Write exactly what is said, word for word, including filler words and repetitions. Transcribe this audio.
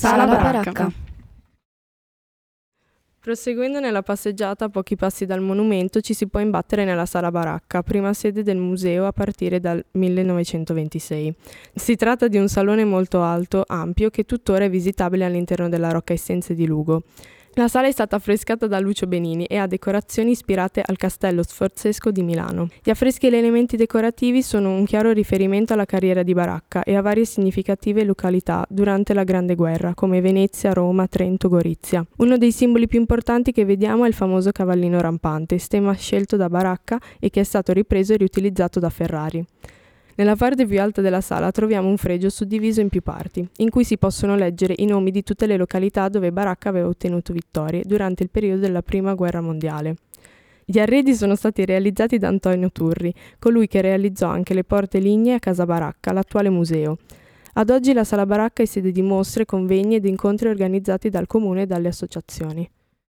Sala Baracca. Proseguendo nella passeggiata a pochi passi dal monumento ci si può imbattere nella Sala Baracca, prima sede del museo a partire dal millenovecentoventisei. Si tratta di un salone molto alto, ampio, che tuttora è visitabile all'interno della Rocca Essenze di Lugo. La sala è stata affrescata da Lucio Benini e ha decorazioni ispirate al Castello Sforzesco di Milano. Gli affreschi e gli elementi decorativi sono un chiaro riferimento alla carriera di Baracca e a varie significative località durante la Grande Guerra, come Venezia, Roma, Trento, Gorizia. Uno dei simboli più importanti che vediamo è il famoso cavallino rampante, stemma scelto da Baracca e che è stato ripreso e riutilizzato da Ferrari. Nella parte più alta della sala troviamo un fregio suddiviso in più parti, in cui si possono leggere i nomi di tutte le località dove Baracca aveva ottenuto vittorie durante il periodo della Prima Guerra Mondiale. Gli arredi sono stati realizzati da Antonio Turri, colui che realizzò anche le porte lignee a Casa Baracca, l'attuale museo. Ad oggi la Sala Baracca è sede di mostre, convegni ed incontri organizzati dal comune e dalle associazioni.